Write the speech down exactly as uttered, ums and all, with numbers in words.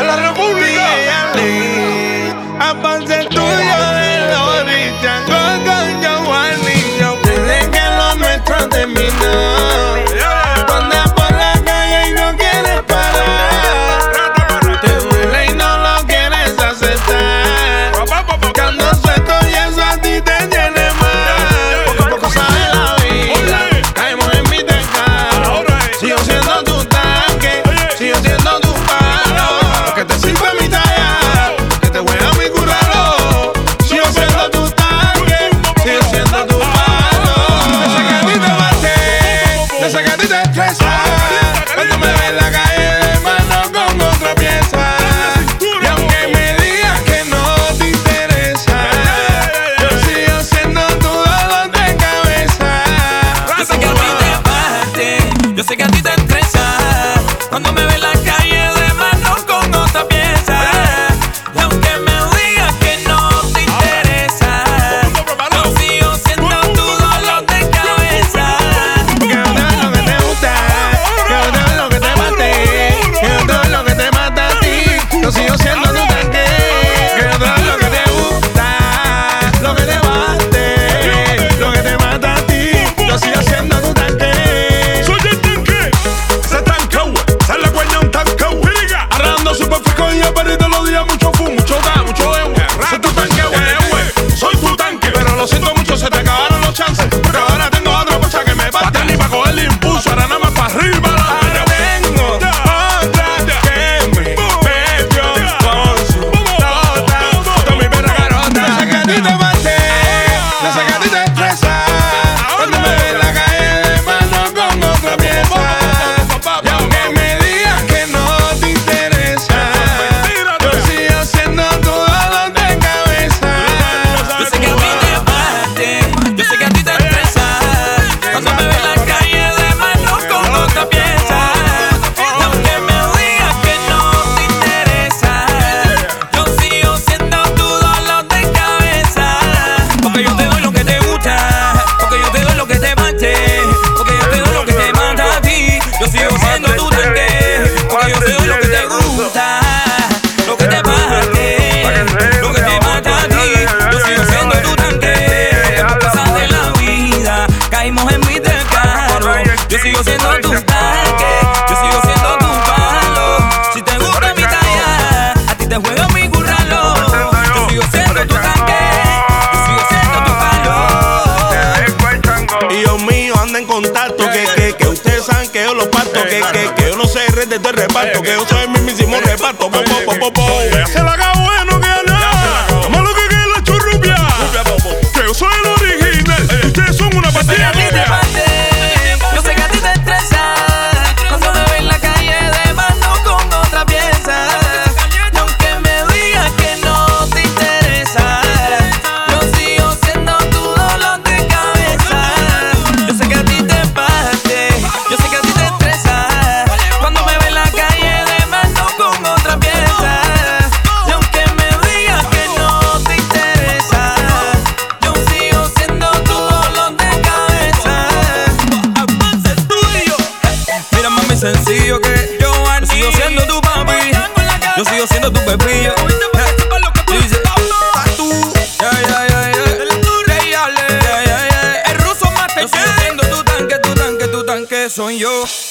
la República. Avance tuyo de los richangos con Giovanni. Desde que lo nuestro terminó. Cuando me ve en la calle de mano con otra pieza, y aunque me digas que no te interesa, yo sigo siendo tu dolor de cabeza. Yo sé que a ti te parte, yo sé que a ti te estresa cuando me ve en la calle de mano con otra pieza, y aunque me digas que no te interesa, yo sigo siendo tu dolor de cabeza. Que no te lo que te gusta, que no te lo que te mate, que no te lo que te mata a ti, yo sigo siendo tu tanque. Que no te lo que te gusta, lo que te bate, lo que te mata a ti, yo sigo siendo tu tanque. Soy el tanque, ese tanque, esa es la cuerda un tanque. Arrando super fisco y perdido los días, mucho fu, mucho da, mucho ewe. Soy tu tanque, güey, soy tu tanque. Pero lo siento mucho, se te acabaron los chances. Pero ahora tengo otra pocha que me bate ni pa' coger el impulso, ahora nada más pa' arriba. Ahora tengo otra que me metió con su tota, con mi perra carota. Yo sé que a ti te mate, yo sé que a ti te estresa cuando me ve en la calle de mano con otra pieza, y aunque me digas que no te interesa, yo sigo siendo tu dolor de cabeza. Yo sé que a ti te parte, yo sé que a ti te estresa cuando me ve en la calle de mano con otra pieza, y aunque me digas que no te interesa, yo sigo siendo tu dolor de cabeza. Porque yo te doy lo que te gusta, porque yo te doy lo que te mate, porque yo te doy lo que te mata a ti, yo sigo siendo tu tanque. Porque yo te doy lo que te gusta, lo que te parte, lo que te mata a ti, yo sigo siendo tu tanque. Por cosas de la vida caímos en mi carro, yo sigo siendo tu tanque, yo sigo siendo tu palo. Si te gusta mi talla, a ti te juego mi curralo. Yo sigo siendo tu tanque, yo sigo siendo tu palo. Y Dios mío, anda en contacto, que, que, que ustedes saben que yo los parto, que, que, que yo no soy el rey de todo el reparto, que yo soy el mismísimo reparto. Po, po, po, po, po. Se la acabó bueno que nada, más lo que queda es la churrupia. Que yo soy el original, ustedes son una Yo sé que pastilla a ti te rubia. parte, yo sé que a ti te estresa cuando me ve en la calle de mano con otra pieza, y aunque me digas que no te interesa, yo sigo siendo tu dolor de cabeza. Yo sé que a ti te parte, yo sé que a ti te estresa cuando me ve en la calle de mano con otra pieza, y aunque me digas que no te interesa, yo sigo siendo tu dolor de cabeza. Avance tuyo. Mira, mami, sencillo que yo sigo siendo tu papi, yo sigo siendo tu pepillo. Dice, ah, tú, ya, ya, ya, ya. El ruso mate, yo sigo siendo tu tanque, tu tanque, tu tanque soy yo.